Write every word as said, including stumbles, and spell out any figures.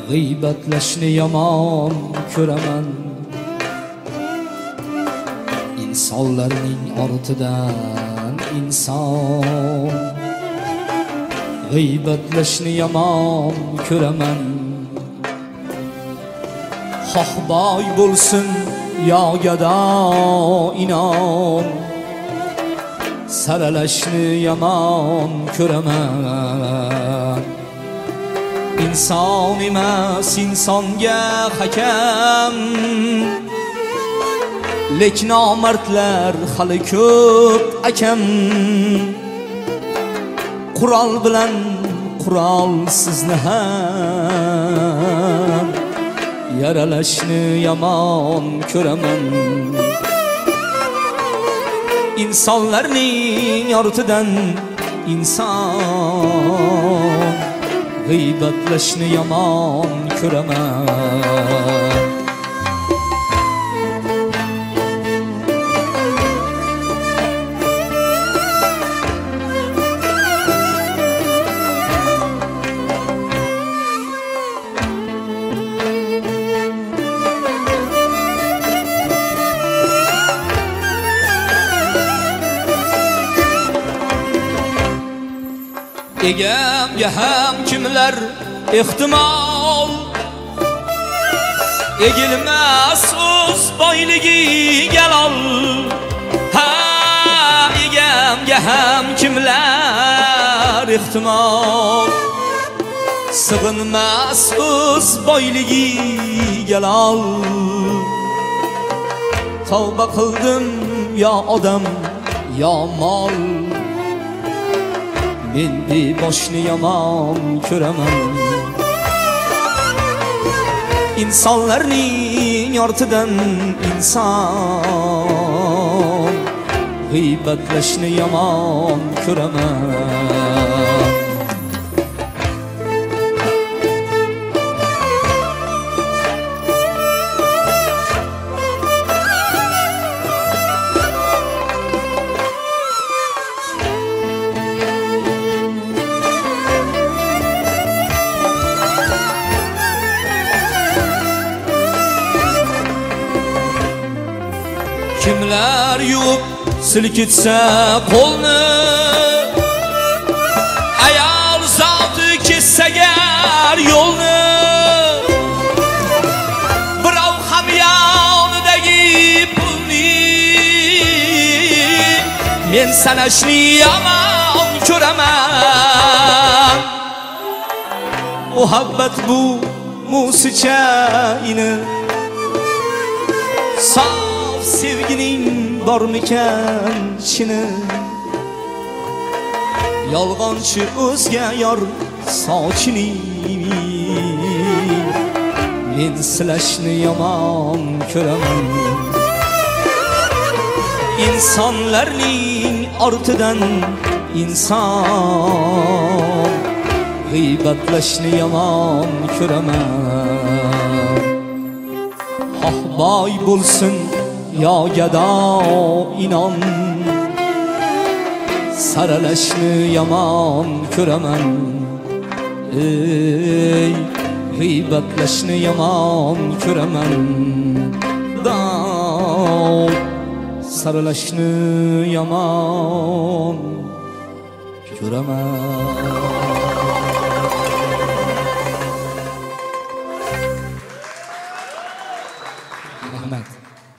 g'iybatlashni yomon ko'raman. İnsanlarning ortidan inson g'iybatlashni yomon ko'raman. Xoh boy bo'lsin yo gado inon, saralashni yomon ko'raman. İnson emas insonga hakam, lek nomardlar hali ko'p akam. Qurol bilan qurol sizni ham yaralashni yomon ko'raman. İnsonlarning ortidan inson g'iybatlashni yomon ko'raman. Egamga ham kimlar ehtimol, egilmas o'z boyligiga lol. Ha, egamga ham kimlar ehtimol, sig'inmas o'z boyligiga lol. Tavba qildim yo odam yo mol, men boshni yomon ko'raman. İnsonlarning ortidan inson g'iybatlashni yomon ko'raman. Kimlar yuvib silkitsa qo'lni, ayol zoti kessagar yo'lni. Birov ham yonidagi pulni men sanashni yomon ko'raman. Muhabbat bu musicha ini, sevgining bormikan chini. Yolg'onchi o'zga yor sochini men silashni yomon ko'raman. İnsonlarning ortidan inson g'iybatlashni yomon ko'raman. Xoh boy bo'lsin yo gado inon, saralashni yomon ko'raman. Ey, g'iybatlashni yomon ko'raman. Dav saralashni yomon ko'raman. Rahmat.